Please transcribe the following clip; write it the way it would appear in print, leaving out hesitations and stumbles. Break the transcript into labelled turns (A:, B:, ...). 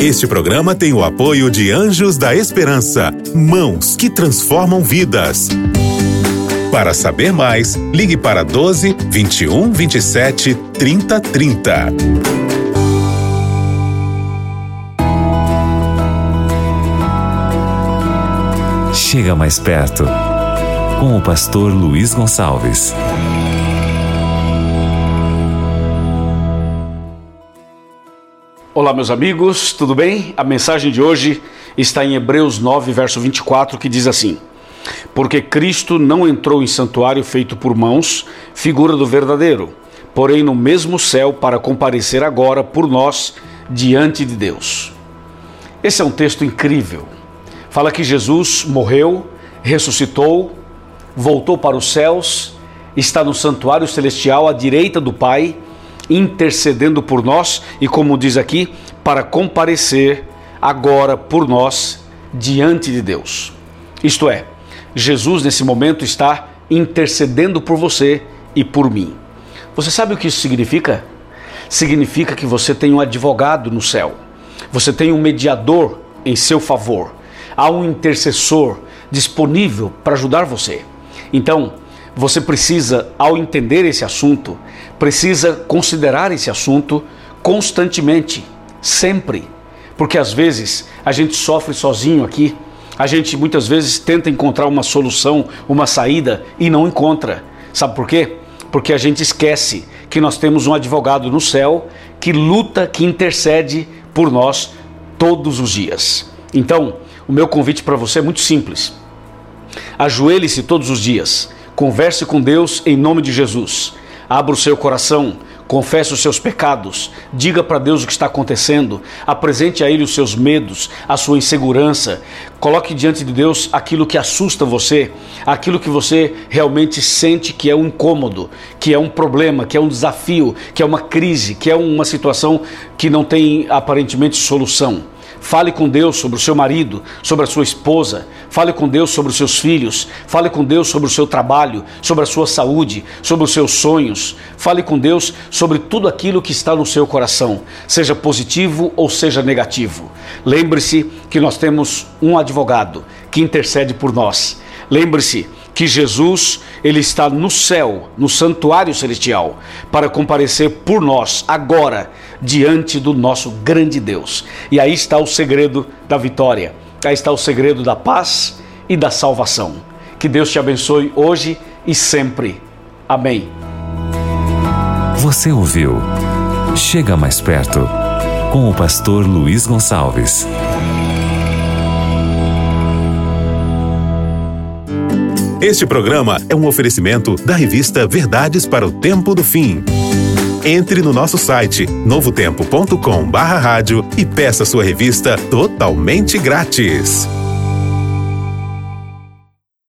A: Este programa tem o apoio de Anjos da Esperança, mãos que transformam vidas. Para saber mais, ligue para 12 21 27 30 30.
B: Chega mais perto, com o pastor Luiz Gonçalves.
C: Olá, meus amigos, tudo bem? A mensagem de hoje está em Hebreus 9, verso 24, que diz assim: porque Cristo não entrou em santuário feito por mãos, figura do verdadeiro, porém no mesmo céu para comparecer agora por nós diante de Deus. Esse é um texto incrível. Fala que Jesus morreu, ressuscitou, voltou para os céus, está no santuário celestial à direita do Pai, intercedendo por nós e, como diz aqui, para comparecer agora por nós diante de Deus. Isto é, Jesus nesse momento está intercedendo por você e por mim. Você sabe o que isso significa? Significa que você tem um advogado no céu, você tem um mediador em seu favor, há um intercessor disponível para ajudar você. Então, você precisa, ao entender esse assunto, precisa considerar esse assunto constantemente, sempre. Porque às vezes a gente sofre sozinho aqui, a gente muitas vezes tenta encontrar uma solução, uma saída e não encontra. Sabe por quê? Porque a gente esquece que nós temos um advogado no céu que luta, que intercede por nós todos os dias. Então, o meu convite para você é muito simples. Ajoelhe-se todos os dias. Converse com Deus em nome de Jesus. Abra o seu coração, confesse os seus pecados, diga para Deus o que está acontecendo, apresente a Ele os seus medos, a sua insegurança, coloque diante de Deus aquilo que assusta você, aquilo que você realmente sente que é um incômodo, que é um problema, que é um desafio, que é uma crise, que é uma situação que não tem aparentemente solução. Fale com Deus sobre o seu marido, sobre a sua esposa, fale com Deus sobre os seus filhos, fale com Deus sobre o seu trabalho, sobre a sua saúde, sobre os seus sonhos, fale com Deus sobre tudo aquilo que está no seu coração, seja positivo ou seja negativo. Lembre-se que nós temos um advogado que intercede por nós. Lembre-se que Jesus, Ele está no céu, no santuário celestial, para comparecer por nós agora, diante do nosso grande Deus. E aí está o segredo da vitória, aí está o segredo da paz e da salvação. Que Deus te abençoe hoje e sempre. Amém.
B: Você ouviu Chega Mais Perto, com o pastor Luiz Gonçalves.
A: Este programa é um oferecimento da revista Verdades para o Tempo do Fim. Entre no nosso site novotempo.com/rádio e peça sua revista totalmente grátis.